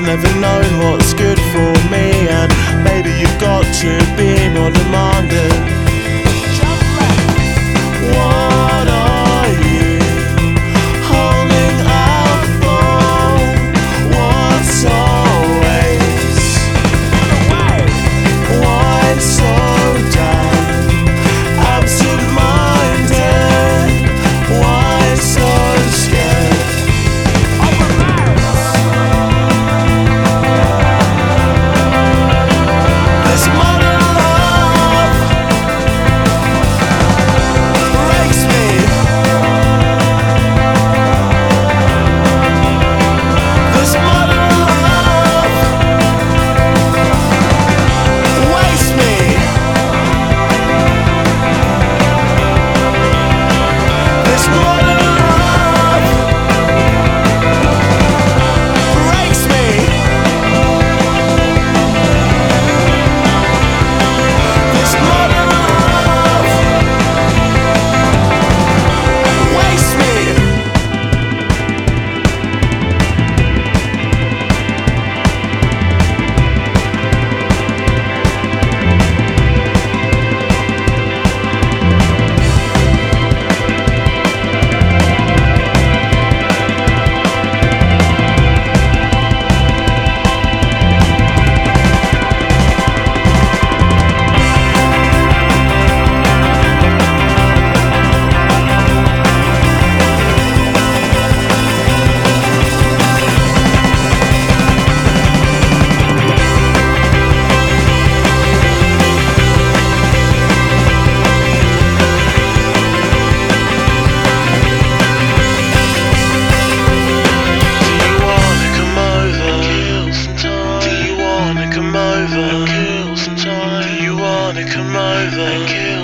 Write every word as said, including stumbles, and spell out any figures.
never known what's good for me, and maybe you've got to be more demanding. What are you holding out for? What's always? Why so damn absent-minded? Why so scared? This modern love breaks me. This modern love wastes me. This modern love breaks me. This modern love wastes me. Do you wanna come over? Kill some time. Do you wanna come over? Kill